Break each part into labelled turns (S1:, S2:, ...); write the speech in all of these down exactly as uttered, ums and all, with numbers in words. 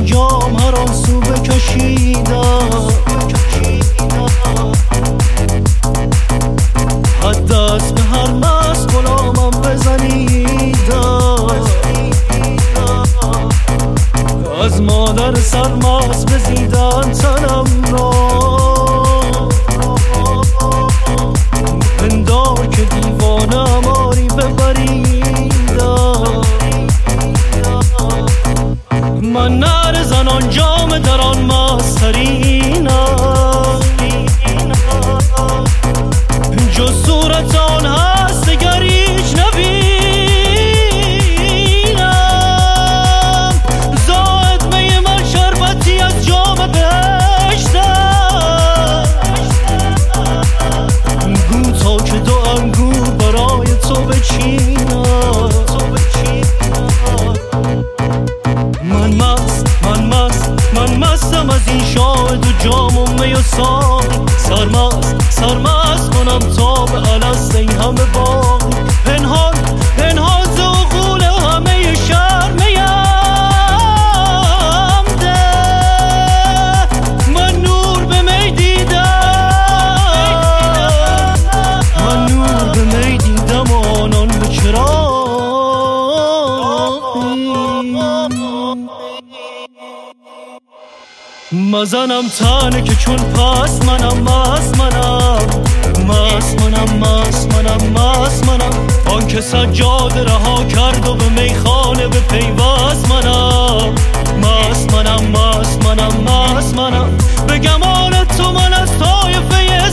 S1: جام هر آن سو بکشیدم، حد دست به هر مست غلامم بزنیدم، از مادر سرمست بزیدن تنم را، پندار که دیوانه اماری ببریدم. من نعره زنان جام در آن مسترینم، جز صورت آن هست دگر هیچ نبینم. زاهد می من شربتی از جام بهشتم، گو تا که دو انگور برای تو بچینم. من مست من مست من مستم از این شاهد و جام و می و ساقی، سرمست سرمست کنم تا به الست این همه باقی. پنهان پنهان ز عقول همه شهر میم ده، من نور به می دیدم، من نور به می دیدم و آنان به چراغی. مزنم تنه که چون پس منم مست منم، مست منم مست منم مست منم، آن که سجاده رها کرد و به میخانه به پیوست منم، مست منم مست منم مست منم. به گمان تو من از طایفه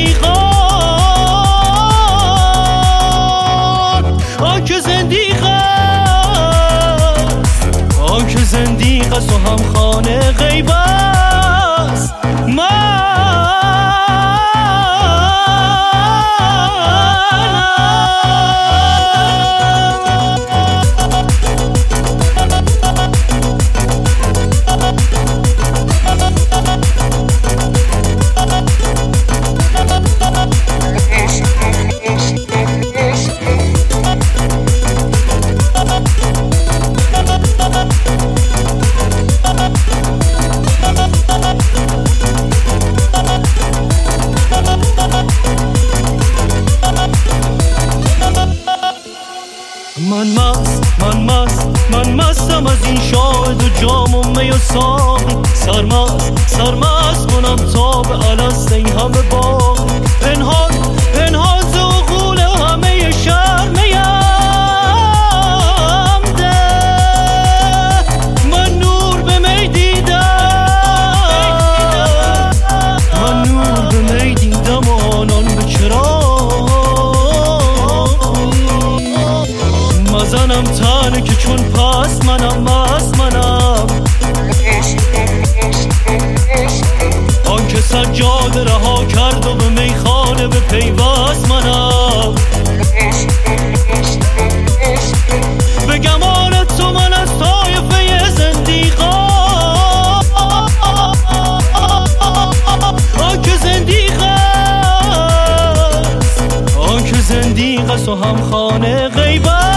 S1: زندیقان، آن که زندیق است، آن که زندیق است و هم خانه غیب است. من مست من مست من مستم از این شاهد و جام و می و ساقی، سرمست سرمست کنم تا به الست این همه باقی. پنهان پنهان ز عقول همه شهر میم ده، من نور به می دیدم، من نور به می دیدم و آنان به چراغ. مزنم تنه که چون پس منم مست منم، آن که سجاده رها کرد و به میخانه به پیوست منم. به گمان تو من از طایفه زندیقان، آن که زندیق است، آن که زندیق است و هم خانه غیب است.